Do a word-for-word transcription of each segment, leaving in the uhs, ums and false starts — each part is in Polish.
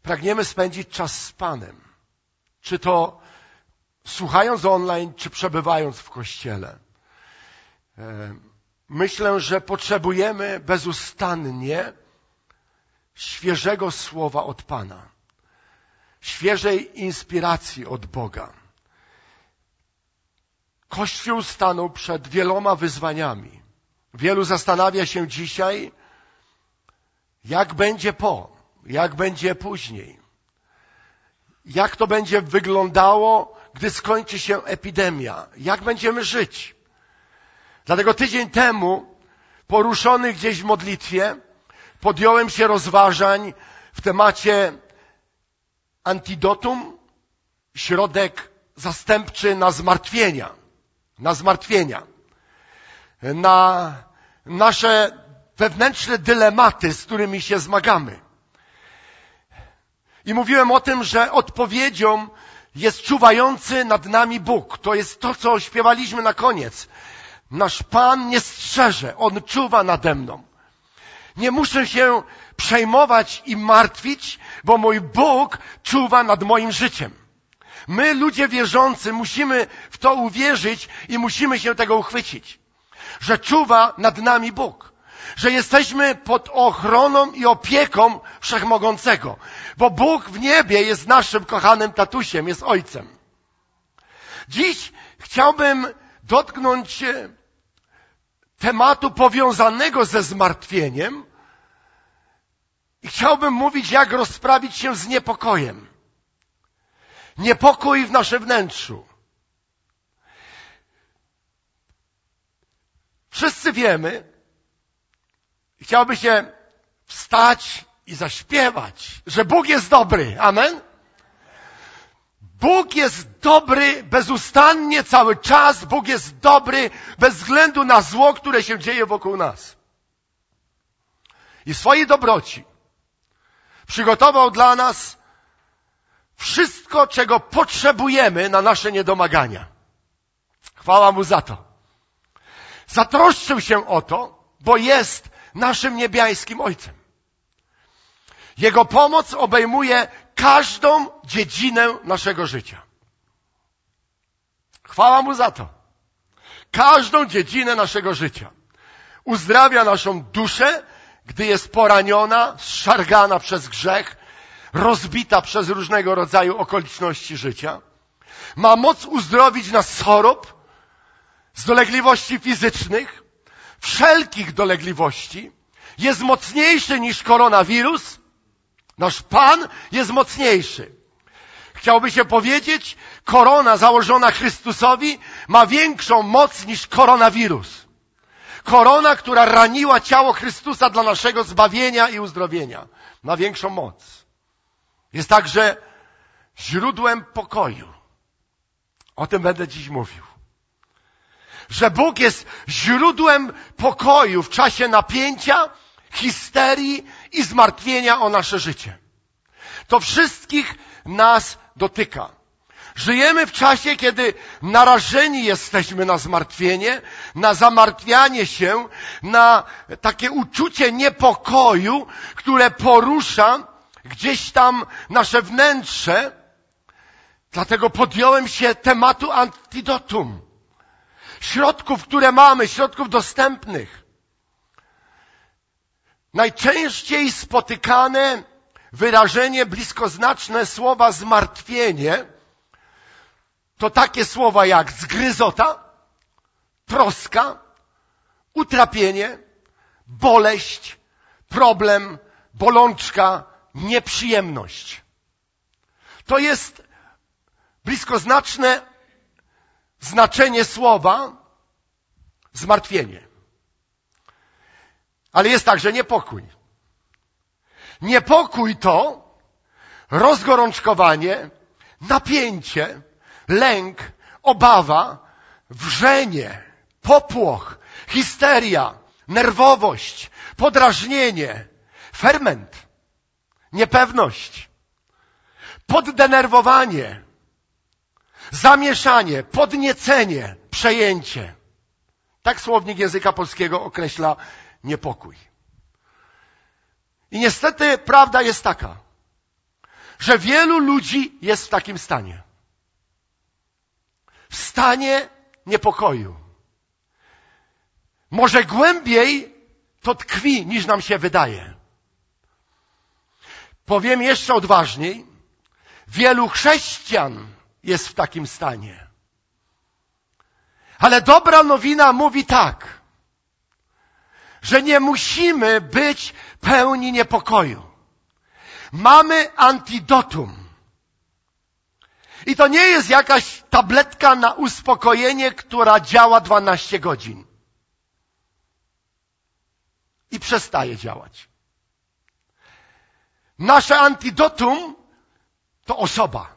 pragniemy spędzić czas z Panem. Czy to słuchając online, czy przebywając w Kościele. Myślę, że potrzebujemy bezustannie świeżego słowa od Pana. Świeżej inspiracji od Boga. Kościół stanął przed wieloma wyzwaniami. Wielu zastanawia się dzisiaj, jak będzie po, jak będzie później. Jak to będzie wyglądało, gdy skończy się epidemia. Jak będziemy żyć. Dlatego tydzień temu, poruszony gdzieś w modlitwie, podjąłem się rozważań w temacie antidotum, środek zastępczy na zmartwienia. Na zmartwienia. Na nasze wewnętrzne dylematy, z którymi się zmagamy. I mówiłem o tym, że odpowiedzią jest czuwający nad nami Bóg. To jest to, co śpiewaliśmy na koniec. Nasz Pan nie strzeże, On czuwa nade mną. Nie muszę się przejmować i martwić, bo mój Bóg czuwa nad moim życiem. My, ludzie wierzący, musimy w to uwierzyć i musimy się tego uchwycić. Że czuwa nad nami Bóg. Że jesteśmy pod ochroną i opieką Wszechmogącego. Bo Bóg w niebie jest naszym kochanym tatusiem, jest Ojcem. Dziś chciałbym dotknąć tematu powiązanego ze zmartwieniem i chciałbym mówić, jak rozprawić się z niepokojem. Niepokój w naszym wnętrzu. Wszyscy wiemy, chciałby się wstać i zaśpiewać, że Bóg jest dobry. Amen? Bóg jest dobry bezustannie cały czas. Bóg jest dobry bez względu na zło, które się dzieje wokół nas. I w swojej dobroci przygotował dla nas wszystko, czego potrzebujemy na nasze niedomagania. Chwała Mu za to. Zatroszczył się o to, bo jest naszym niebiańskim Ojcem. Jego pomoc obejmuje każdą dziedzinę naszego życia. Chwała Mu za to. Każdą dziedzinę naszego życia. Uzdrawia naszą duszę, gdy jest poraniona, zszargana przez grzech, rozbita przez różnego rodzaju okoliczności życia. Ma moc uzdrowić nas z chorób, z dolegliwości fizycznych, wszelkich dolegliwości. Jest mocniejszy niż koronawirus. Nasz Pan jest mocniejszy. Chciałby się powiedzieć, korona założona Chrystusowi ma większą moc niż koronawirus. Korona, która raniła ciało Chrystusa dla naszego zbawienia i uzdrowienia, ma większą moc. Jest także źródłem pokoju. O tym będę dziś mówił. Że Bóg jest źródłem pokoju w czasie napięcia, histerii i zmartwienia o nasze życie. To wszystkich nas dotyka. Żyjemy w czasie, kiedy narażeni jesteśmy na zmartwienie, na zamartwianie się, na takie uczucie niepokoju, które porusza gdzieś tam nasze wnętrze. Dlatego podjąłem się tematu antidotum. Środków, które mamy, środków dostępnych. Najczęściej spotykane wyrażenie bliskoznaczne słowa zmartwienie to takie słowa jak zgryzota, troska, utrapienie, boleść, problem, bolączka, nieprzyjemność. To jest bliskoznaczne znaczenie słowa zmartwienie. Ale jest także niepokój. Niepokój to rozgorączkowanie, napięcie, lęk, obawa, wrzenie, popłoch, histeria, nerwowość, podrażnienie, ferment, niepewność, poddenerwowanie, zamieszanie, podniecenie, przejęcie. Tak słownik języka polskiego określa niepokój. I niestety prawda jest taka, że wielu ludzi jest w takim stanie. W stanie niepokoju. Może głębiej to tkwi, niż nam się wydaje. Powiem jeszcze odważniej. Wielu chrześcijan jest w takim stanie. Ale dobra nowina mówi tak, że nie musimy być pełni niepokoju. Mamy antidotum. I to nie jest jakaś tabletka na uspokojenie, która działa dwanaście godzin. I przestaje działać. Nasze antidotum to osoba.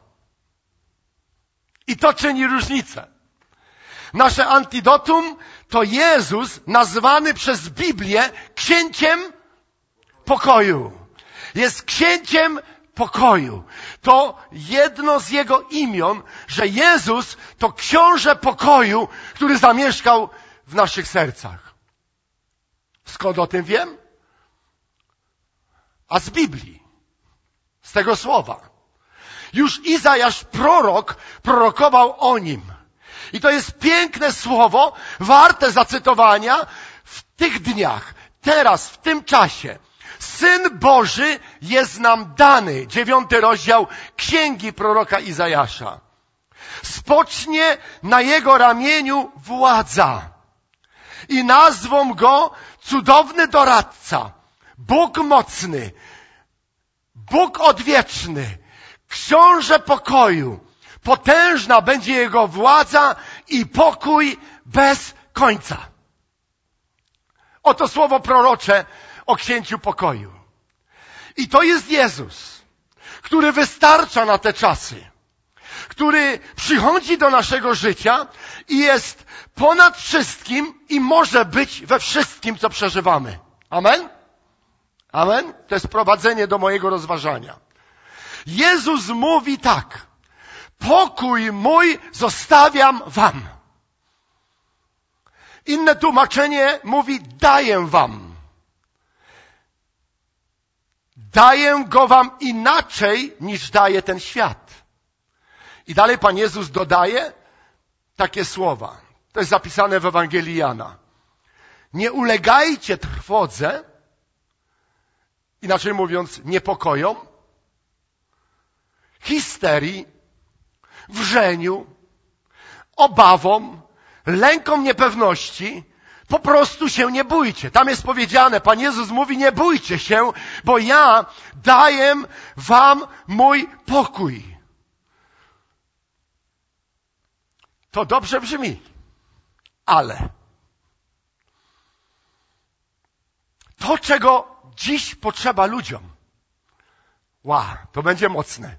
I to czyni różnicę. Nasze antidotum to Jezus nazwany przez Biblię księciem pokoju. Jest księciem pokoju. To jedno z Jego imion, że Jezus to książę pokoju, który zamieszkał w naszych sercach. Skąd o tym wiem? A z Biblii. Z tego słowa. Już Izajasz prorok prorokował o nim. I to jest piękne słowo, warte zacytowania w tych dniach, teraz, w tym czasie. Syn Boży jest nam dany. Dziewiąty rozdział Księgi proroka Izajasza. Spocznie na jego ramieniu władza. I nazwą go Cudowny Doradca, Bóg Mocny, Bóg Odwieczny, Książę Pokoju. Potężna będzie jego władza i pokój bez końca. Oto słowo prorocze o księciu pokoju. I to jest Jezus, który wystarcza na te czasy, który przychodzi do naszego życia i jest ponad wszystkim i może być we wszystkim, co przeżywamy. Amen? Amen? To jest prowadzenie do mojego rozważania. Jezus mówi tak: pokój mój zostawiam wam. Inne tłumaczenie mówi daję wam. Daję go wam inaczej niż daje ten świat. I dalej Pan Jezus dodaje takie słowa. To jest zapisane w Ewangelii Jana. Nie ulegajcie trwodze, inaczej mówiąc niepokojom, histerii, wrzeniu, obawom, lękom niepewności. Po prostu się nie bójcie. Tam jest powiedziane, Pan Jezus mówi, nie bójcie się, bo ja daję wam mój pokój. To dobrze brzmi, ale to, czego dziś potrzeba ludziom, wow, to będzie mocne.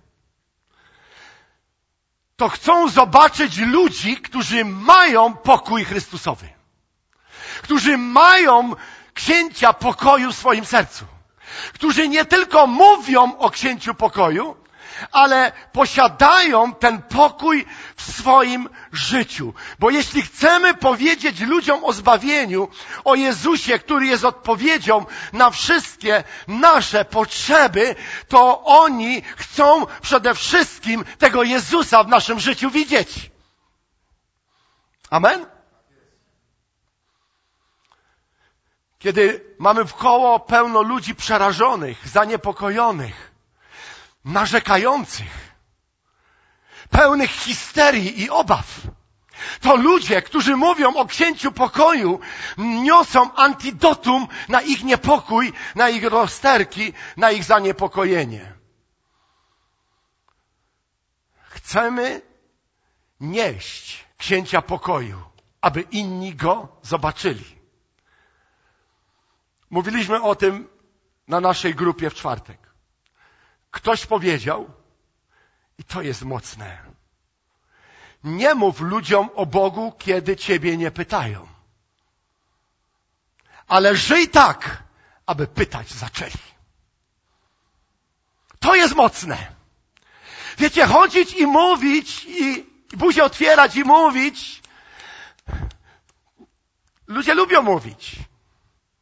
To chcą zobaczyć ludzi, którzy mają pokój Chrystusowy. Którzy mają księcia pokoju w swoim sercu. Którzy nie tylko mówią o księciu pokoju, ale posiadają ten pokój w swoim życiu. Bo jeśli chcemy powiedzieć ludziom o zbawieniu, o Jezusie, który jest odpowiedzią na wszystkie nasze potrzeby, to oni chcą przede wszystkim tego Jezusa w naszym życiu widzieć. Amen? Kiedy mamy wkoło pełno ludzi przerażonych, zaniepokojonych, narzekających, pełnych histerii i obaw, to ludzie, którzy mówią o księciu pokoju, niosą antidotum na ich niepokój, na ich rozterki, na ich zaniepokojenie. Chcemy nieść księcia pokoju, aby inni go zobaczyli. Mówiliśmy o tym na naszej grupie w czwartek. Ktoś powiedział, i to jest mocne, nie mów ludziom o Bogu, kiedy ciebie nie pytają. Ale żyj tak, aby pytać zaczęli. To jest mocne. Wiecie, chodzić i mówić, i buzię otwierać i mówić. Ludzie lubią mówić.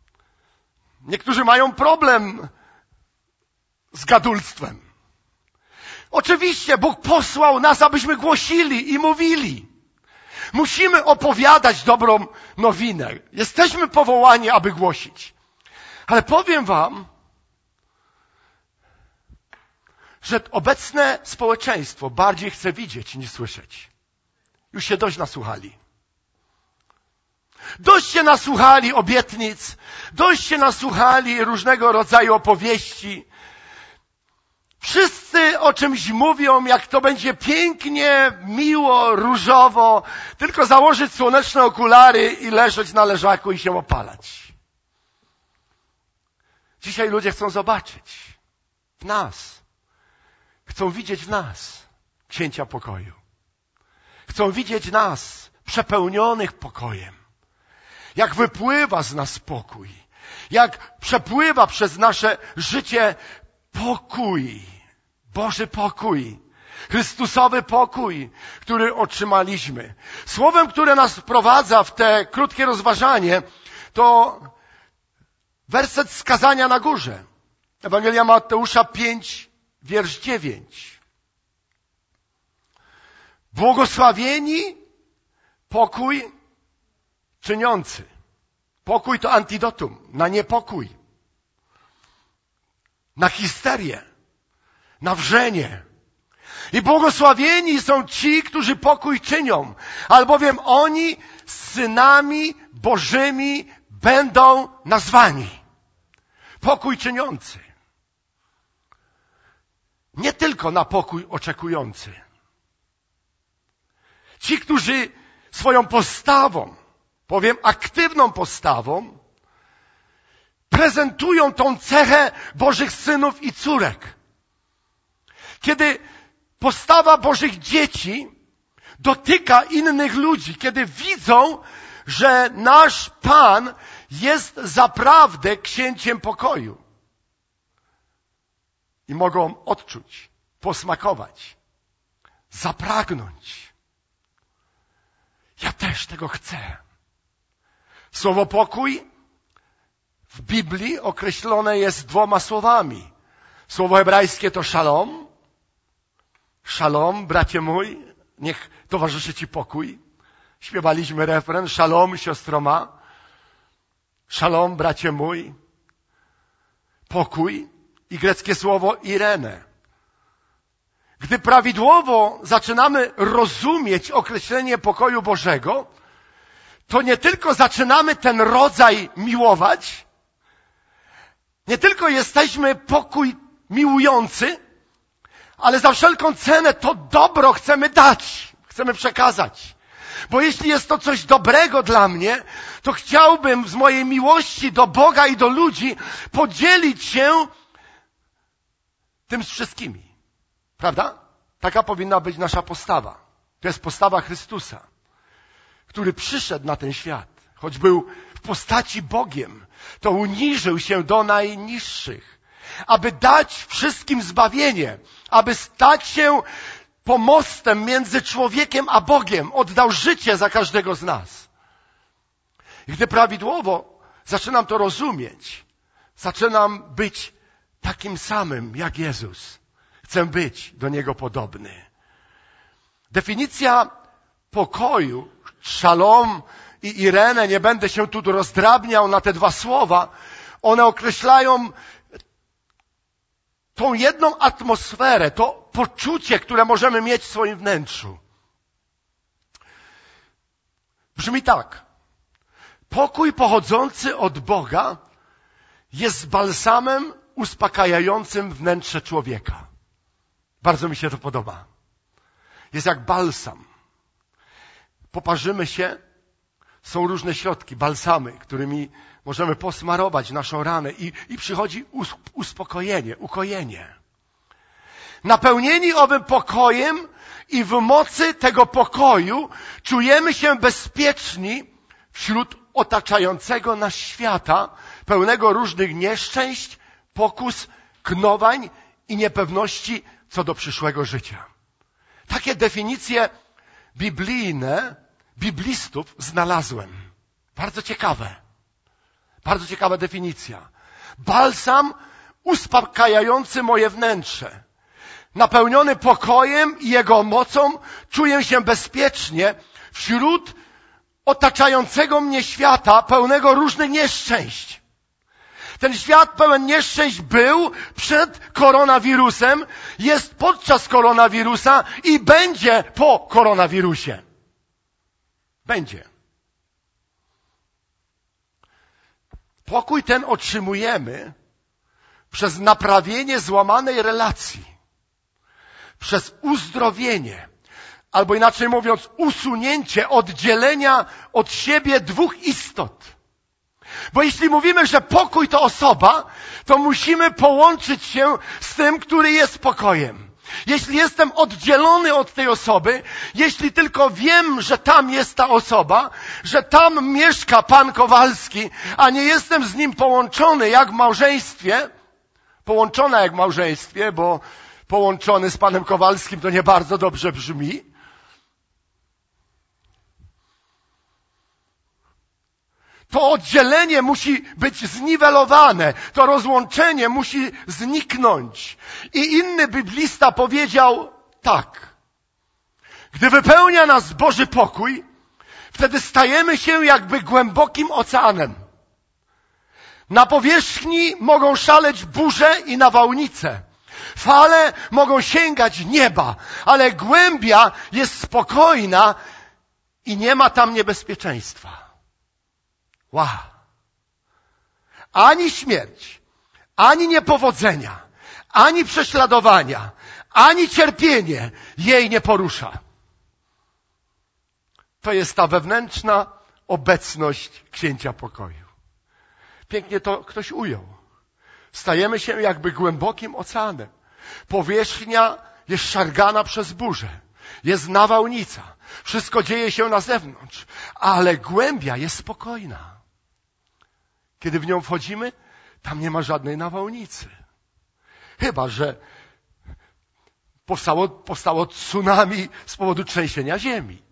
Niektórzy mają problem z gadulstwem. Oczywiście Bóg posłał nas, abyśmy głosili i mówili. Musimy opowiadać dobrą nowinę. Jesteśmy powołani, aby głosić. Ale powiem wam, że obecne społeczeństwo bardziej chce widzieć niż słyszeć. Już się dość nasłuchali. Dość się nasłuchali obietnic, dość się nasłuchali różnego rodzaju opowieści. Wszyscy o czymś mówią, jak to będzie pięknie, miło, różowo, tylko założyć słoneczne okulary i leżeć na leżaku i się opalać. Dzisiaj ludzie chcą zobaczyć w nas. Chcą widzieć w nas księcia pokoju. Chcą widzieć nas przepełnionych pokojem. Jak wypływa z nas pokój. Jak przepływa przez nasze życie pokój. Boży pokój. Chrystusowy pokój, który otrzymaliśmy. Słowem, które nas wprowadza w te krótkie rozważanie, to werset z Kazania na Górze. Ewangelia Mateusza pięć, wiersz dziewięć. Błogosławieni pokój czyniący. Pokój to antidotum na niepokój, na histerię, na wrzenie. I błogosławieni są ci, którzy pokój czynią, albowiem oni synami Bożymi będą nazwani. Pokój czyniący. Nie tylko na pokój oczekujący. Ci, którzy swoją postawą, powiem aktywną postawą, prezentują tą cechę Bożych synów i córek. Kiedy postawa Bożych dzieci dotyka innych ludzi, kiedy widzą, że nasz Pan jest zaprawdę księciem pokoju. I mogą odczuć, posmakować, zapragnąć. Ja też tego chcę. Słowo pokój w Biblii określone jest dwoma słowami. Słowo hebrajskie to szalom. Szalom, bracie mój, niech towarzyszy ci pokój. Śpiewaliśmy refren, szalom, siostro ma. Szalom, bracie mój. Pokój. I greckie słowo Irene. Gdy prawidłowo zaczynamy rozumieć określenie pokoju Bożego, to nie tylko zaczynamy ten rodzaj miłować, nie tylko jesteśmy pokój miłujący, ale za wszelką cenę to dobro chcemy dać, chcemy przekazać. Bo jeśli jest to coś dobrego dla mnie, to chciałbym z mojej miłości do Boga i do ludzi podzielić się tym z wszystkimi. Prawda? Taka powinna być nasza postawa. To jest postawa Chrystusa, który przyszedł na ten świat. Choć był w postaci Bogiem, to uniżył się do najniższych, aby dać wszystkim zbawienie, aby stać się pomostem między człowiekiem a Bogiem. Oddał życie za każdego z nas. I gdy prawidłowo zaczynam to rozumieć, zaczynam być takim samym jak Jezus. Chcę być do Niego podobny. Definicja pokoju, szalom i Irene, nie będę się tu rozdrabniał na te dwa słowa, one określają tą jedną atmosferę, to poczucie, które możemy mieć w swoim wnętrzu. Brzmi tak. Pokój pochodzący od Boga jest balsamem uspokajającym wnętrze człowieka. Bardzo mi się to podoba. Jest jak balsam. Poparzymy się, są różne środki, balsamy, którymi możemy posmarować naszą ranę i, i przychodzi uspokojenie, ukojenie. Napełnieni owym pokojem i w mocy tego pokoju czujemy się bezpieczni wśród otaczającego nas świata, pełnego różnych nieszczęść, pokus, knowań i niepewności co do przyszłego życia. Takie definicje biblijne, biblistów znalazłem. Bardzo ciekawe. Bardzo ciekawa definicja. Balsam uspokajający moje wnętrze. napełniony pokojem i Jego mocą, czuję się bezpiecznie wśród otaczającego mnie świata pełnego różnych nieszczęść. Ten świat pełen nieszczęść był przed koronawirusem, jest podczas koronawirusa i będzie po koronawirusie. Będzie. Pokój ten otrzymujemy przez naprawienie złamanej relacji, przez uzdrowienie, albo inaczej mówiąc, usunięcie, oddzielenia od siebie dwóch istot. Bo jeśli mówimy, że pokój to osoba, to musimy połączyć się z tym, który jest pokojem. Jeśli jestem oddzielony od tej osoby, jeśli tylko wiem, że tam jest ta osoba, że tam mieszka pan Kowalski, a nie jestem z nim połączony jak w małżeństwie, połączona jak w małżeństwie, bo połączony z panem Kowalskim to nie bardzo dobrze brzmi, to oddzielenie musi być zniwelowane, to rozłączenie musi zniknąć. I inny biblista powiedział tak. Gdy wypełnia nas Boży pokój, wtedy stajemy się jakby głębokim oceanem. Na powierzchni mogą szaleć burze i nawałnice. Fale mogą sięgać nieba, ale głębia jest spokojna i nie ma tam niebezpieczeństwa. Wow. Ani śmierć, ani niepowodzenia, ani prześladowania, ani cierpienie jej nie porusza. To jest ta wewnętrzna obecność księcia pokoju. Pięknie to ktoś ujął. Stajemy się jakby głębokim oceanem. Powierzchnia jest szargana przez burzę. Jest nawałnica. Wszystko dzieje się na zewnątrz. Ale głębia jest spokojna. Kiedy w nią wchodzimy, tam nie ma żadnej nawałnicy. Chyba że powstało, powstało tsunami z powodu trzęsienia ziemi.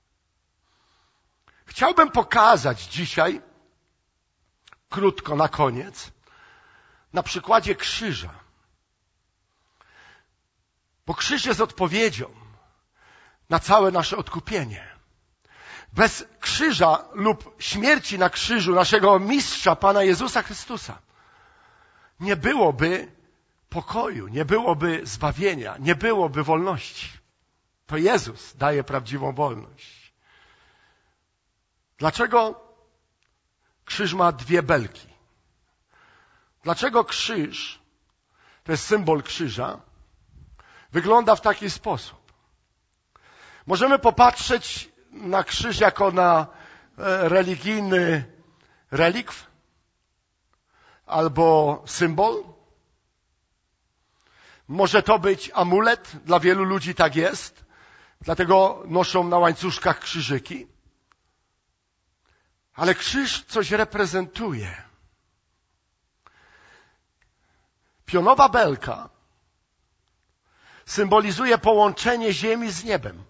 Chciałbym pokazać dzisiaj, krótko na koniec, na przykładzie krzyża. Bo krzyż jest odpowiedzią na całe nasze odkupienie. Bez krzyża lub śmierci na krzyżu naszego mistrza, Pana Jezusa Chrystusa, nie byłoby pokoju, nie byłoby zbawienia, nie byłoby wolności. To Jezus daje prawdziwą wolność. Dlaczego krzyż ma dwie belki? Dlaczego krzyż, to jest symbol krzyża, wygląda w taki sposób? Możemy popatrzeć na krzyż jako na religijny relikw albo symbol. Może to być amulet, dla wielu ludzi tak jest, dlatego noszą na łańcuszkach krzyżyki. Ale krzyż coś reprezentuje. Pionowa belka symbolizuje połączenie ziemi z niebem.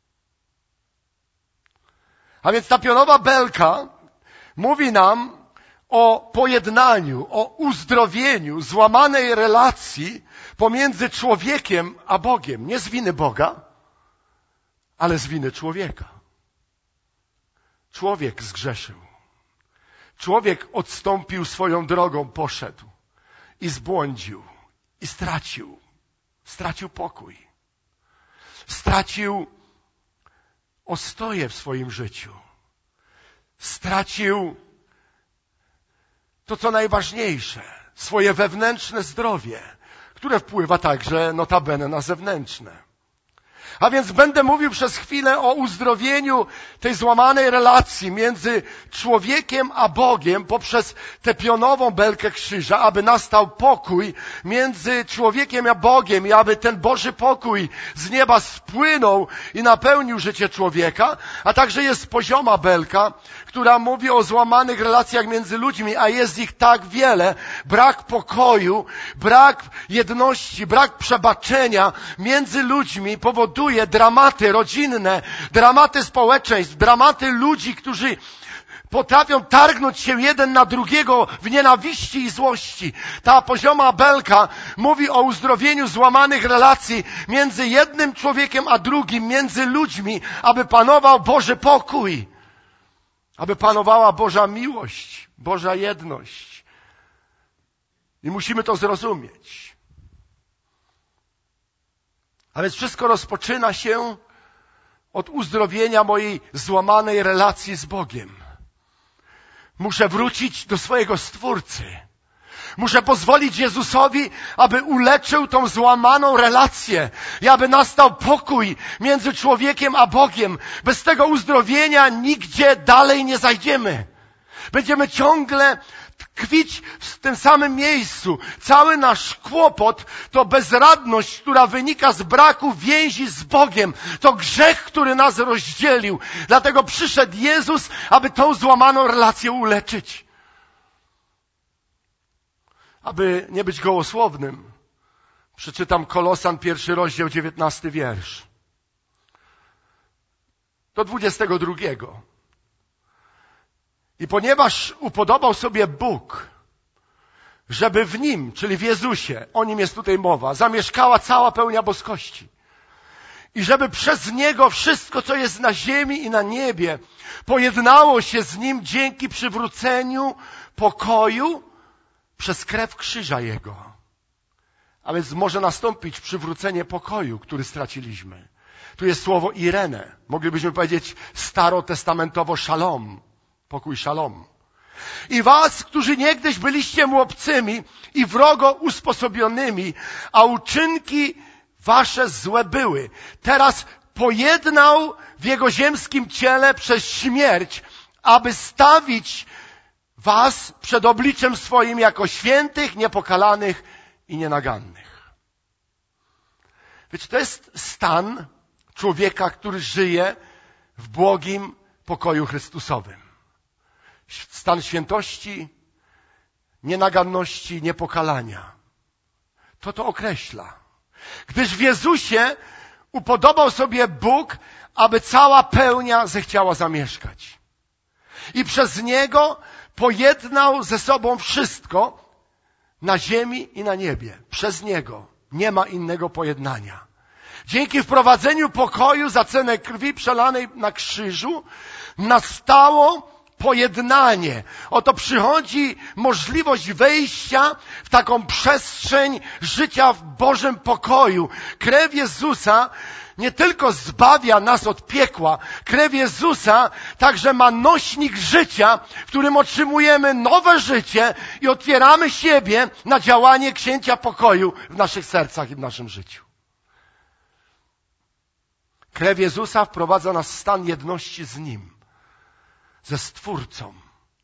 A więc ta pionowa belka mówi nam o pojednaniu, o uzdrowieniu złamanej relacji pomiędzy człowiekiem a Bogiem. Nie z winy Boga, ale z winy człowieka. Człowiek zgrzeszył. Człowiek odstąpił swoją drogą, poszedł i zbłądził i stracił. Stracił pokój. Stracił ostoję w swoim życiu. Stracił to, co najważniejsze, swoje wewnętrzne zdrowie, które wpływa także notabene na zewnętrzne. A więc będę mówił przez chwilę o uzdrowieniu tej złamanej relacji między człowiekiem a Bogiem poprzez tę pionową belkę krzyża, aby nastał pokój między człowiekiem a Bogiem i aby ten Boży pokój z nieba spłynął i napełnił życie człowieka, a także jest pozioma belka, która mówi o złamanych relacjach między ludźmi, a jest ich tak wiele. Brak pokoju, brak jedności, brak przebaczenia między ludźmi powoduje dramaty rodzinne, dramaty społeczeństw, dramaty ludzi, którzy potrafią targnąć się jeden na drugiego w nienawiści i złości. Ta pozioma belka mówi o uzdrowieniu złamanych relacji między jednym człowiekiem a drugim, między ludźmi, aby panował Boży pokój, aby panowała Boża miłość, Boża jedność. I musimy to zrozumieć. A więc wszystko rozpoczyna się od uzdrowienia mojej złamanej relacji z Bogiem. Muszę wrócić do swojego Stwórcy. Muszę pozwolić Jezusowi, aby uleczył tą złamaną relację i aby nastał pokój między człowiekiem a Bogiem. Bez tego uzdrowienia nigdzie dalej nie zajdziemy. Będziemy ciągle tkwić w tym samym miejscu. Cały nasz kłopot to bezradność, która wynika z braku więzi z Bogiem. To grzech, który nas rozdzielił. Dlatego przyszedł Jezus, aby tą złamaną relację uleczyć. Aby nie być gołosłownym, przeczytam Kolosan, pierwszy rozdział, dziewiętnasty wiersz. Do dwudziestego drugiego. I ponieważ upodobał sobie Bóg, żeby w Nim, czyli w Jezusie, o Nim jest tutaj mowa, zamieszkała cała pełnia boskości. I żeby przez Niego wszystko, co jest na ziemi i na niebie, pojednało się z Nim dzięki przywróceniu pokoju przez krew krzyża Jego. A więc może nastąpić przywrócenie pokoju, który straciliśmy. Tu jest słowo Irene. Moglibyśmy powiedzieć starotestamentowo szalom. Pokój szalom. I was, którzy niegdyś byliście mu obcymi i wrogo usposobionymi, a uczynki wasze złe były. Teraz pojednał w jego ziemskim ciele przez śmierć, aby stawić was przed obliczem swoim jako świętych, niepokalanych i nienagannych. Wiecie, to jest stan człowieka, który żyje w błogim pokoju Chrystusowym. Stan świętości, nienaganności, niepokalania. To to określa. Gdyż w Jezusie upodobał sobie Bóg, aby cała pełnia zechciała zamieszkać. I przez Niego pojednał ze sobą wszystko na ziemi i na niebie. Przez Niego nie ma innego pojednania. Dzięki wprowadzeniu pokoju za cenę krwi przelanej na krzyżu nastało pojednanie. Oto przychodzi możliwość wejścia w taką przestrzeń życia w Bożym pokoju. Krew Jezusa nie tylko zbawia nas od piekła, krew Jezusa także ma nośnik życia, w którym otrzymujemy nowe życie i otwieramy siebie na działanie Księcia Pokoju w naszych sercach i w naszym życiu. Krew Jezusa wprowadza nas w stan jedności z Nim, ze Stwórcą.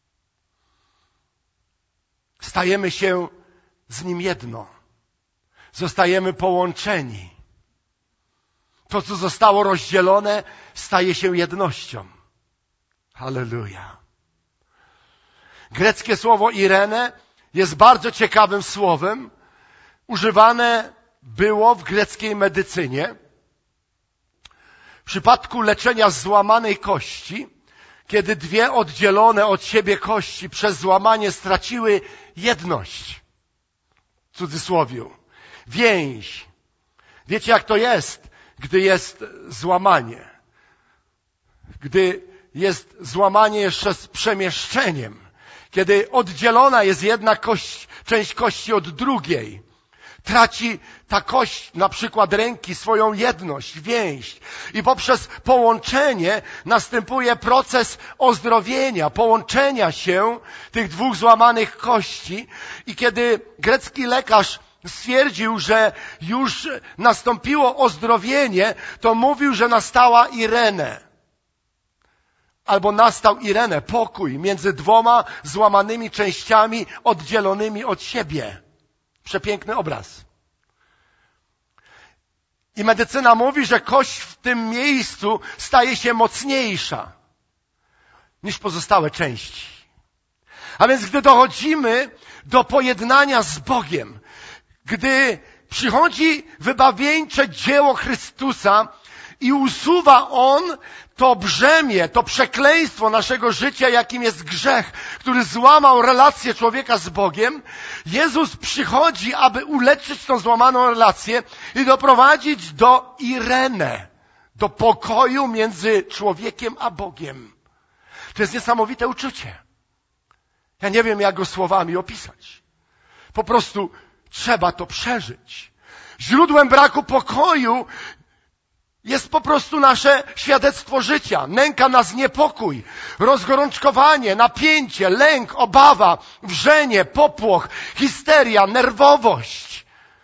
Stajemy się z Nim jedno. Zostajemy połączeni. To, co zostało rozdzielone, staje się jednością. Halleluja. Greckie słowo Irene jest bardzo ciekawym słowem. Używane było w greckiej medycynie. W przypadku leczenia złamanej kości, kiedy dwie oddzielone od siebie kości przez złamanie straciły jedność, w cudzysłowiu, więź. Wiecie, jak to jest, gdy jest złamanie? Gdy jest złamanie jeszcze z przemieszczeniem, kiedy oddzielona jest jedna kość, część kości od drugiej, traci ta kość, na przykład ręki, swoją jedność, więź. I poprzez połączenie następuje proces ozdrowienia, połączenia się tych dwóch złamanych kości. I kiedy grecki lekarz stwierdził, że już nastąpiło ozdrowienie, to mówił, że nastała Irene. Albo nastał Irene, pokój między dwoma złamanymi częściami oddzielonymi od siebie. Przepiękny obraz. I medycyna mówi, że kość w tym miejscu staje się mocniejsza niż pozostałe części. A więc gdy dochodzimy do pojednania z Bogiem, gdy przychodzi wybawieńcze dzieło Chrystusa I usuwa On to brzemię, to przekleństwo naszego życia, jakim jest grzech, który złamał relację człowieka z Bogiem. Jezus przychodzi, aby uleczyć tą złamaną relację i doprowadzić do Irene, do pokoju między człowiekiem a Bogiem. To jest niesamowite uczucie. Ja nie wiem, jak go słowami opisać. Po prostu trzeba to przeżyć. Źródłem braku pokoju jest po prostu nasze świadectwo życia. Nęka nas niepokój, rozgorączkowanie, napięcie, lęk, obawa, wrzenie, popłoch, histeria, nerwowość,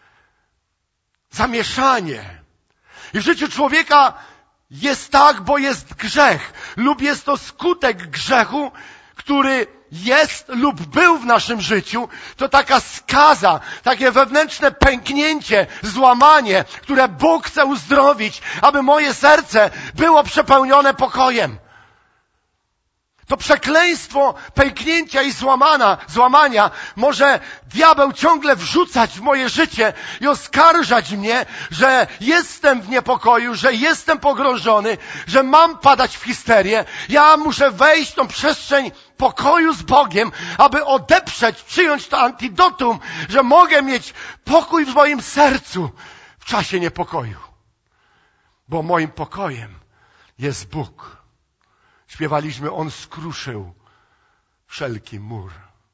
zamieszanie. I w życiu człowieka jest tak, bo jest grzech lub jest to skutek grzechu, który jest lub był w naszym życiu. To taka skaza, takie wewnętrzne pęknięcie, złamanie, które Bóg chce uzdrowić, aby moje serce było przepełnione pokojem. To przekleństwo pęknięcia i złamana, złamania może diabeł ciągle wrzucać w moje życie i oskarżać mnie, że jestem w niepokoju, że jestem pogrążony, że mam padać w histerię. Ja muszę wejść w tą przestrzeń pokoju z Bogiem, aby odeprzeć, przyjąć to antidotum, że mogę mieć pokój w moim sercu w czasie niepokoju. Bo moim pokojem jest Bóg. Śpiewaliśmy, On skruszył wszelki mur.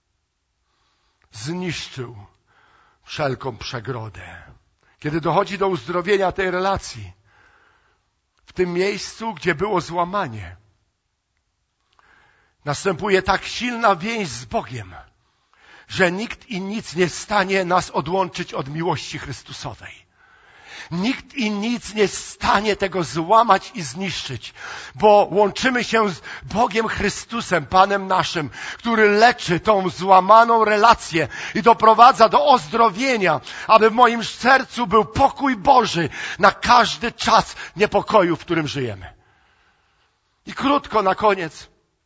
Zniszczył wszelką przegrodę. Kiedy dochodzi do uzdrowienia tej relacji, w tym miejscu, gdzie było złamanie, następuje tak silna więź z Bogiem, że nikt i nic nie jest w stanie nas odłączyć od miłości Chrystusowej. Nikt i nic nie jest w stanie tego złamać i zniszczyć, bo łączymy się z Bogiem Chrystusem, Panem naszym, który leczy tą złamaną relację i doprowadza do ozdrowienia, aby w moim sercu był pokój Boży na każdy czas niepokoju, w którym żyjemy. I krótko na koniec.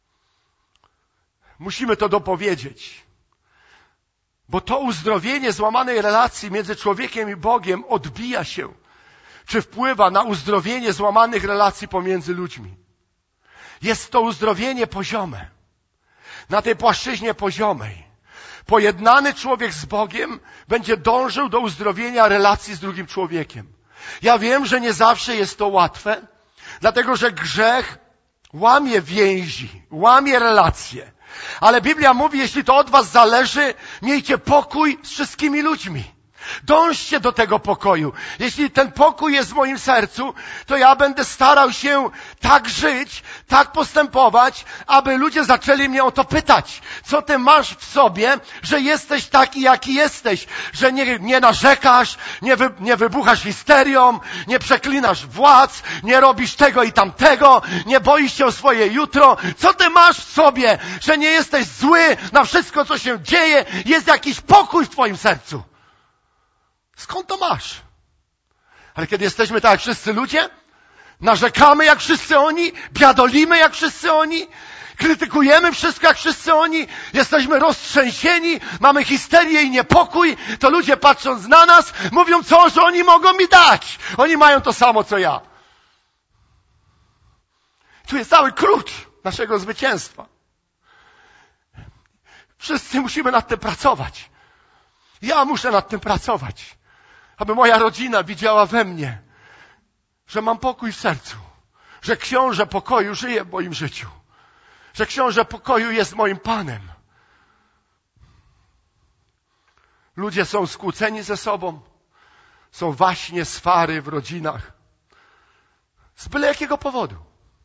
Musimy to dopowiedzieć. Bo to uzdrowienie złamanej relacji między człowiekiem i Bogiem odbija się, czy wpływa na uzdrowienie złamanych relacji pomiędzy ludźmi. Jest to uzdrowienie poziome. Na tej płaszczyźnie poziomej. Pojednany człowiek z Bogiem będzie dążył do uzdrowienia relacji z drugim człowiekiem. Ja wiem, że nie zawsze jest to łatwe, dlatego że grzech łamie więzi, łamie relacje. Ale Biblia mówi, jeśli to od was zależy, miejcie pokój z wszystkimi ludźmi. Dążcie do tego pokoju. Jeśli ten pokój jest w moim sercu, to ja będę starał się tak żyć, tak postępować, aby ludzie zaczęli mnie o to pytać. Co ty masz w sobie, że jesteś taki, jaki jesteś? Że nie, nie narzekasz, nie, wy, nie wybuchasz histerią, nie przeklinasz władz, nie robisz tego i tamtego, nie boisz się o swoje jutro. Co ty masz w sobie, że nie jesteś zły na wszystko, co się dzieje? Jest jakiś pokój w twoim sercu. Skąd to masz? Ale kiedy jesteśmy tak jak wszyscy ludzie, narzekamy jak wszyscy oni, biadolimy jak wszyscy oni, krytykujemy wszystko jak wszyscy oni, jesteśmy roztrzęsieni, mamy histerię i niepokój, to ludzie patrząc na nas mówią, co, że oni mogą mi dać. Oni mają to samo, co ja. Tu jest cały klucz naszego zwycięstwa. Wszyscy musimy nad tym pracować. Ja muszę nad tym pracować. Aby moja rodzina widziała we mnie, że mam pokój w sercu, że książę pokoju żyje w moim życiu, że książę pokoju jest moim Panem. Ludzie są skłóceni ze sobą, są waśnie, swary w rodzinach, z byle jakiego powodu.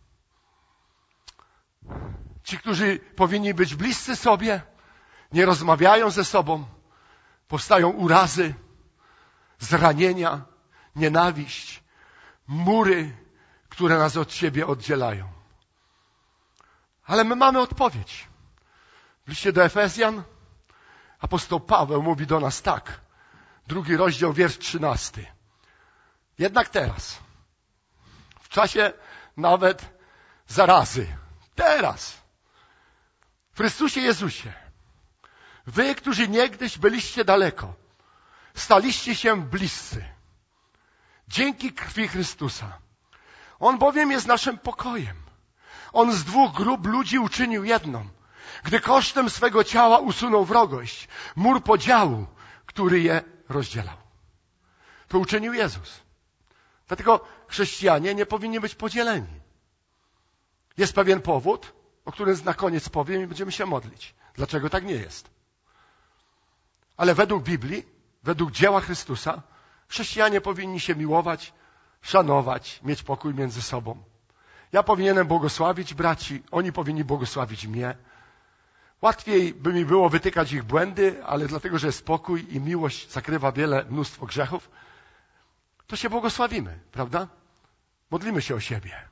Ci, którzy powinni być bliscy sobie, nie rozmawiają ze sobą, powstają urazy, zranienia, nienawiść, mury, które nas od siebie oddzielają. Ale my mamy odpowiedź. W liście do Efezjan apostoł Paweł mówi do nas tak. Drugi rozdział, wiersz trzynasty. Jednak teraz, w czasie nawet zarazy, teraz, w Chrystusie Jezusie, wy, którzy niegdyś byliście daleko, staliście się bliscy. Dzięki krwi Chrystusa. On bowiem jest naszym pokojem. On z dwóch grup ludzi uczynił jedną. Gdy kosztem swego ciała usunął wrogość, mur podziału, który je rozdzielał. To uczynił Jezus. Dlatego chrześcijanie nie powinni być podzieleni. Jest pewien powód, o którym na koniec powiem i będziemy się modlić. Dlaczego tak nie jest? Ale według Biblii, według dzieła Chrystusa, chrześcijanie powinni się miłować, szanować, mieć pokój między sobą. Ja powinienem błogosławić braci, oni powinni błogosławić mnie. Łatwiej by mi było wytykać ich błędy, ale dlatego, że spokój i miłość zakrywa wiele, mnóstwo grzechów, to się błogosławimy, prawda? Modlimy się o siebie.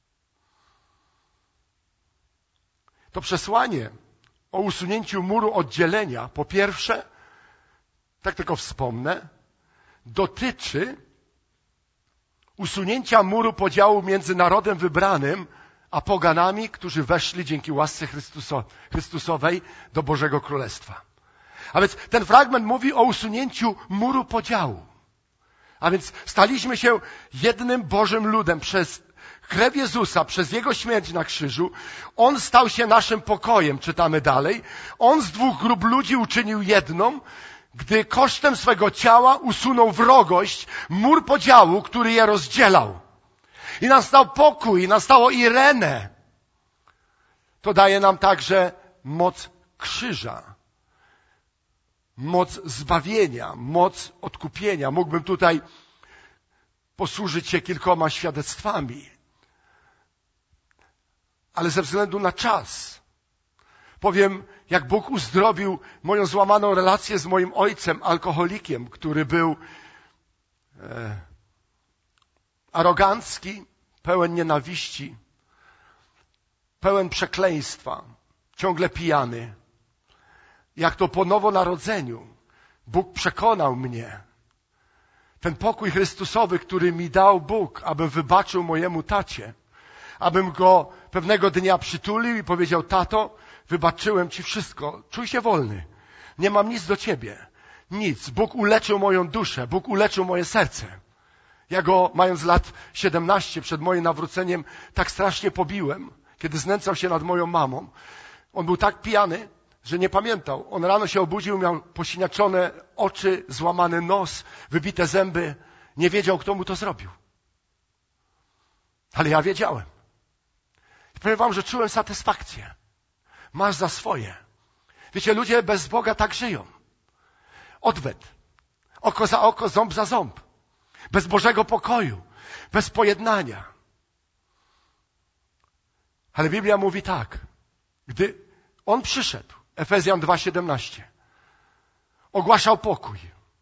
To przesłanie o usunięciu muru oddzielenia, po pierwsze, tak tylko wspomnę, dotyczy usunięcia muru podziału między narodem wybranym a poganami, którzy weszli dzięki łasce Chrystuso, Chrystusowej do Bożego Królestwa. A więc ten fragment mówi o usunięciu muru podziału. A więc staliśmy się jednym Bożym ludem przez krew Jezusa, przez Jego śmierć na krzyżu. On stał się naszym pokojem, czytamy dalej. On z dwóch grup ludzi uczynił jedną, gdy kosztem swego ciała usunął wrogość, mur podziału, który je rozdzielał. I nastał pokój, i nastało Irenę. To daje nam także moc krzyża, moc zbawienia, moc odkupienia. Mógłbym tutaj posłużyć się kilkoma świadectwami, ale ze względu na czas powiem, jak Bóg uzdrowił moją złamaną relację z moim ojcem, alkoholikiem, który był e, arogancki, pełen nienawiści, pełen przekleństwa, ciągle pijany. Jak to po nowonarodzeniu Bóg przekonał mnie. Ten pokój Chrystusowy, który mi dał Bóg, abym wybaczył mojemu tacie, abym go pewnego dnia przytulił i powiedział: tato, wybaczyłem ci wszystko, czuj się wolny, nie mam nic do ciebie, nic. Bóg uleczył moją duszę, Bóg uleczył moje serce. Ja go, mając lat siedemnaście, przed moim nawróceniem, tak strasznie pobiłem, kiedy znęcał się nad moją mamą. On był tak pijany, że nie pamiętał. On rano się obudził, miał posiniaczone oczy, złamany nos, wybite zęby. Nie wiedział, kto mu to zrobił. Ale ja wiedziałem. I powiem wam, że czułem satysfakcję. Masz za swoje. Wiecie, ludzie bez Boga tak żyją. Odwet. Oko za oko, ząb za ząb. Bez Bożego pokoju. Bez pojednania. Ale Biblia mówi tak. Gdy On przyszedł, Efezjan dwa siedemnaście, ogłaszał pokój.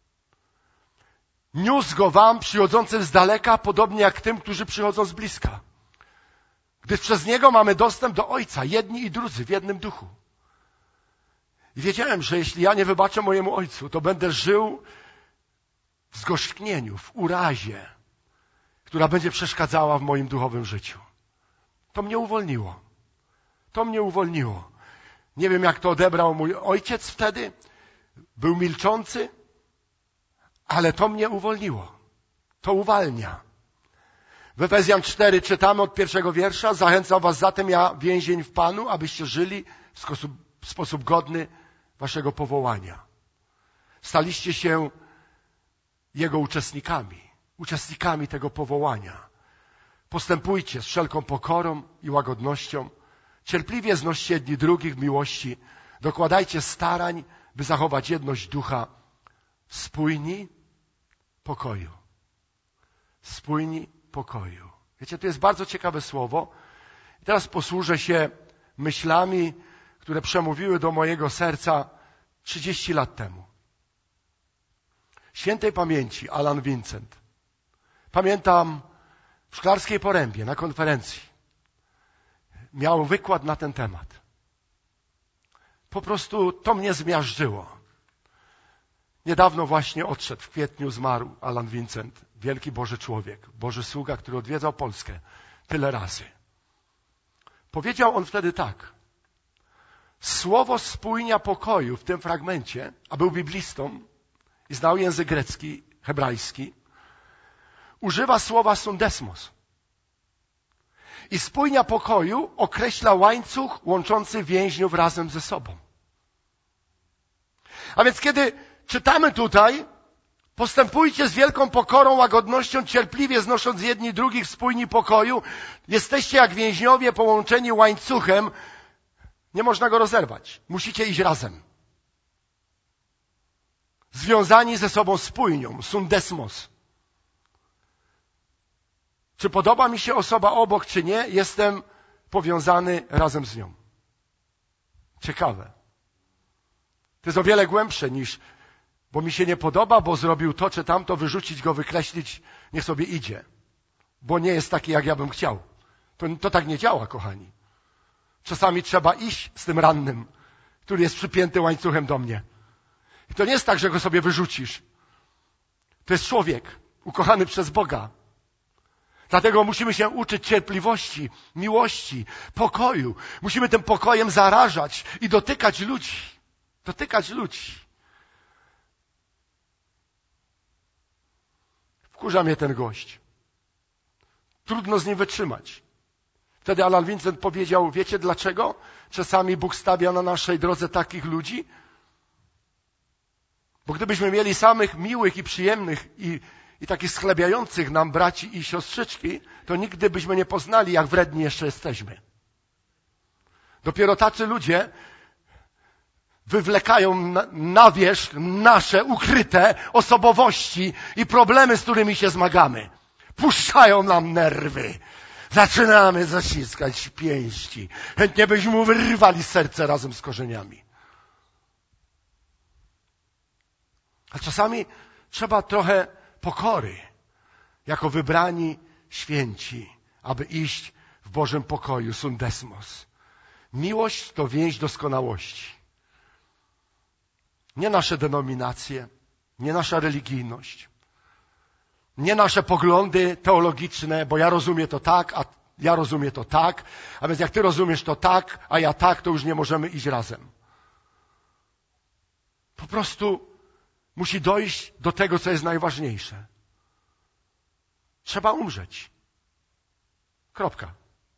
Niósł go wam przychodzącym z daleka, podobnie jak tym, którzy przychodzą z bliska. Gdyż przez Niego mamy dostęp do Ojca, jedni i drudzy, w jednym duchu. I wiedziałem, że jeśli ja nie wybaczę mojemu Ojcu, to będę żył w zgorzknieniu, w urazie, która będzie przeszkadzała w moim duchowym życiu. To mnie uwolniło. To mnie uwolniło. Nie wiem, jak to odebrał mój ojciec wtedy. Był milczący, ale to mnie uwolniło. To uwalnia. W Efezjan cztery czytamy od pierwszego wiersza: zachęcam was zatem, ja więzień w Panu, abyście żyli w sposób, w sposób godny waszego powołania. Staliście się Jego uczestnikami, uczestnikami tego powołania. Postępujcie z wszelką pokorą i łagodnością. Cierpliwie znoście jedni drugich w miłości. Dokładajcie starań, by zachować jedność ducha. Spójni pokoju. Spójni pokoju. Wiecie, to jest bardzo ciekawe słowo. I teraz posłużę się myślami, które przemówiły do mojego serca trzydzieści lat temu. Świętej pamięci Alan Vincent. Pamiętam w Szklarskiej Porębie na konferencji. Miał wykład na ten temat. Po prostu to mnie zmiażdżyło. Niedawno właśnie odszedł, w kwietniu zmarł Alan Vincent, wielki Boży człowiek, Boży sługa, który odwiedzał Polskę tyle razy. Powiedział on wtedy tak: słowo spójnia pokoju w tym fragmencie, a był biblistą i znał język grecki, hebrajski, używa słowa sundesmos. I spójnia pokoju określa łańcuch łączący więźniów razem ze sobą. A więc kiedy czytamy tutaj, postępujcie z wielką pokorą, łagodnością, cierpliwie znosząc jedni drugich w spójni pokoju, jesteście jak więźniowie połączeni łańcuchem, nie można go rozerwać. Musicie iść razem. Związani ze sobą spójnią, sundesmos. Czy podoba mi się osoba obok, czy nie, jestem powiązany razem z nią. Ciekawe. To jest o wiele głębsze niż, bo mi się nie podoba, bo zrobił to czy tamto, wyrzucić go, wykreślić, niech sobie idzie. Bo nie jest taki, jak ja bym chciał. To, to tak nie działa, kochani. Czasami trzeba iść z tym rannym, który jest przypięty łańcuchem do mnie. I to nie jest tak, że go sobie wyrzucisz. To jest człowiek, ukochany przez Boga. Dlatego musimy się uczyć cierpliwości, miłości, pokoju. Musimy tym pokojem zarażać i dotykać ludzi. Dotykać ludzi. Wkurza mnie ten gość. Trudno z nim wytrzymać. Wtedy Alan Vincent powiedział, wiecie dlaczego czasami Bóg stawia na naszej drodze takich ludzi? Bo gdybyśmy mieli samych miłych i przyjemnych i, i takich schlebiających nam braci i siostrzyczki, to nigdy byśmy nie poznali, jak wredni jeszcze jesteśmy. Dopiero tacy ludzie wywlekają na, na wierzch nasze ukryte osobowości i problemy, z którymi się zmagamy. Puszczają nam nerwy. Zaczynamy zaciskać pięści. Chętnie byśmy mu wyrwali serce razem z korzeniami. A czasami trzeba trochę pokory, jako wybrani święci, aby iść w Bożym pokoju, sundesmos. Miłość to więź doskonałości. Nie nasze denominacje, nie nasza religijność, nie nasze poglądy teologiczne, bo ja rozumiem to tak, a ja rozumiem to tak, a więc jak ty rozumiesz to tak, a ja tak, to już nie możemy iść razem. Po prostu musi dojść do tego, co jest najważniejsze. Trzeba umrzeć. Kropka.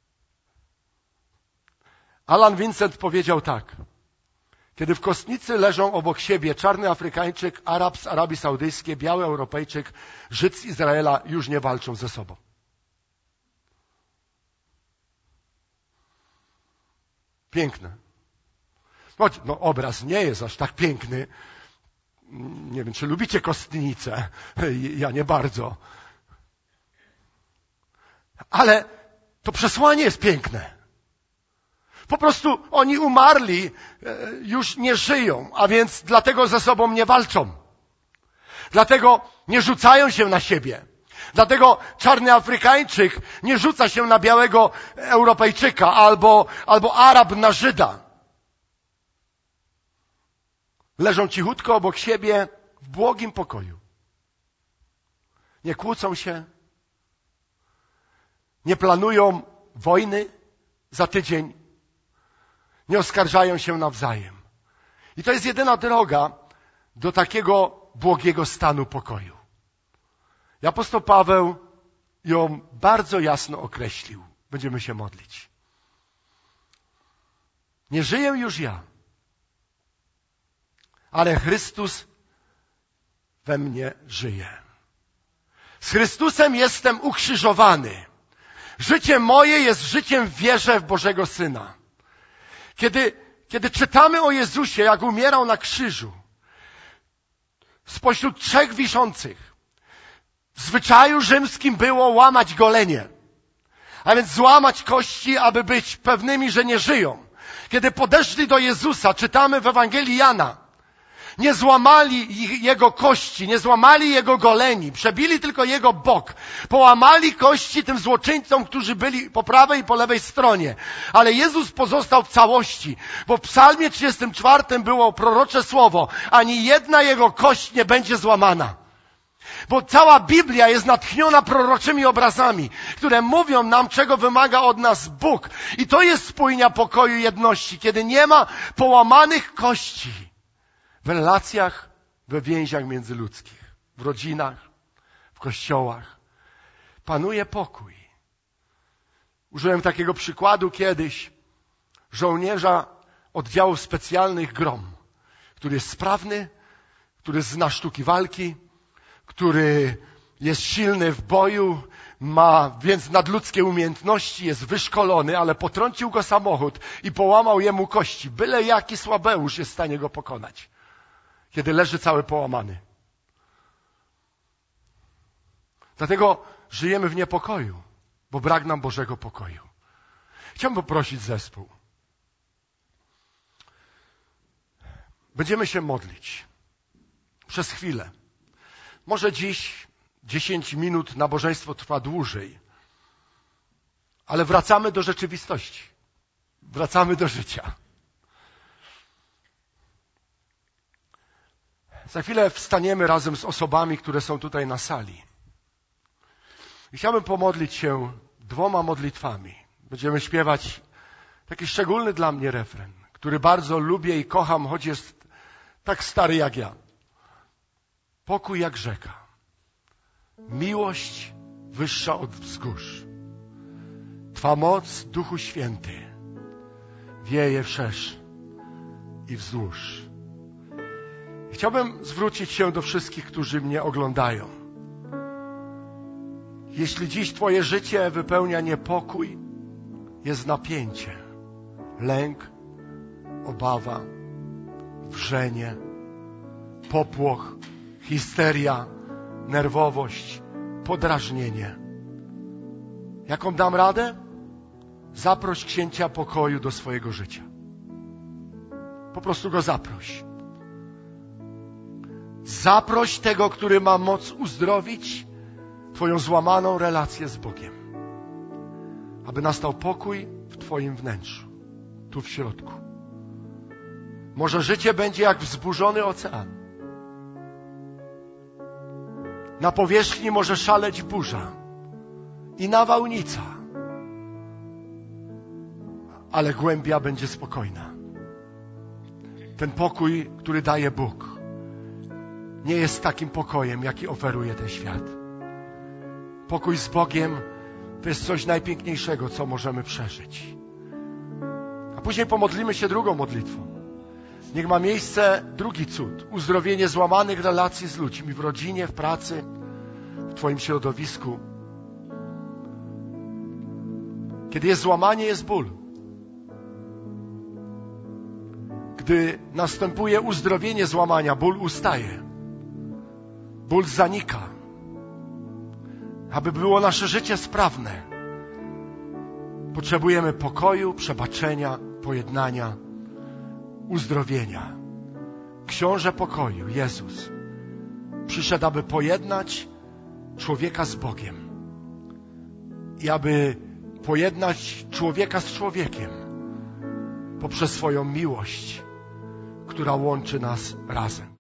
Alan Vincent powiedział tak. Kiedy w kostnicy leżą obok siebie czarny Afrykańczyk, Arab z Arabii Saudyjskiej, biały Europejczyk, Żyd z Izraela, już nie walczą ze sobą. Piękne. No, no obraz nie jest aż tak piękny. Nie wiem, czy lubicie kostnicę. Ja nie bardzo. Ale to przesłanie jest piękne. Po prostu oni umarli, już nie żyją, a więc dlatego ze sobą nie walczą. Dlatego nie rzucają się na siebie. Dlatego czarny Afrykańczyk nie rzuca się na białego Europejczyka albo, albo Arab na Żyda. Leżą cichutko obok siebie w błogim pokoju. Nie kłócą się, nie planują wojny za tydzień, nie oskarżają się nawzajem. I to jest jedyna droga do takiego błogiego stanu pokoju. I apostoł Paweł ją bardzo jasno określił. Będziemy się modlić. Nie żyję już ja, ale Chrystus we mnie żyje. Z Chrystusem jestem ukrzyżowany. Życie moje jest życiem w wierze w Bożego Syna. Kiedy, kiedy czytamy o Jezusie, jak umierał na krzyżu, spośród trzech wiszących, w zwyczaju rzymskim było łamać golenie. A więc złamać kości, aby być pewnymi, że nie żyją. Kiedy podeszli do Jezusa, czytamy w Ewangelii Jana, nie złamali Jego kości, nie złamali Jego goleni, przebili tylko Jego bok. Połamali kości tym złoczyńcom, którzy byli po prawej i po lewej stronie. Ale Jezus pozostał w całości, bo w Psalmie trzydziestym czwartym było prorocze słowo, ani jedna Jego kość nie będzie złamana. Bo cała Biblia jest natchniona proroczymi obrazami, które mówią nam, czego wymaga od nas Bóg. I to jest spójnia pokoju i jedności, kiedy nie ma połamanych kości w relacjach, we więziach międzyludzkich, w rodzinach, w kościołach. Panuje pokój. Użyłem takiego przykładu kiedyś żołnierza oddziałów specjalnych GROM, który jest sprawny, który zna sztuki walki, który jest silny w boju, ma więc nadludzkie umiejętności, jest wyszkolony, ale potrącił go samochód i połamał jemu kości. Byle jaki słabeusz jest w stanie go pokonać, kiedy leży cały połamany. Dlatego żyjemy w niepokoju, bo brak nam Bożego pokoju. Chciałbym poprosić zespół. Będziemy się modlić przez chwilę. Może dziś dziesięć minut nabożeństwo trwa dłużej, ale wracamy do rzeczywistości. Wracamy do życia. Za chwilę wstaniemy razem z osobami, które są tutaj na sali. I chciałbym pomodlić się dwoma modlitwami. Będziemy śpiewać taki szczególny dla mnie refren, który bardzo lubię i kocham, choć jest tak stary jak ja. Pokój jak rzeka. Miłość wyższa od wzgórz. Twa moc, Duchu Święty, wieje wszerz i wzdłuż. Chciałbym zwrócić się do wszystkich, którzy mnie oglądają. Jeśli dziś Twoje życie wypełnia niepokój, jest napięcie, lęk, obawa, wrzenie, popłoch, histeria, nerwowość, podrażnienie. Jaką dam radę? Zaproś księcia pokoju do swojego życia. Po prostu go zaproś. Zaproś tego, który ma moc uzdrowić Twoją złamaną relację z Bogiem. Aby nastał pokój w Twoim wnętrzu, tu w środku. Może życie będzie jak wzburzony ocean. Na powierzchni może szaleć burza i nawałnica, ale głębia będzie spokojna. Ten pokój, który daje Bóg, nie jest takim pokojem, jaki oferuje ten świat. Pokój z Bogiem to jest coś najpiękniejszego, co możemy przeżyć. A później pomodlimy się drugą modlitwą. Niech ma miejsce drugi cud. Uzdrowienie złamanych relacji z ludźmi w rodzinie, w pracy, w Twoim środowisku. Kiedy jest złamanie, jest ból. Gdy następuje uzdrowienie złamania, ból ustaje. Ból zanika. Aby było nasze życie sprawne, potrzebujemy pokoju, przebaczenia, pojednania, uzdrowienia. Książę pokoju, Jezus, przyszedł, aby pojednać człowieka z Bogiem i aby pojednać człowieka z człowiekiem poprzez swoją miłość, która łączy nas razem.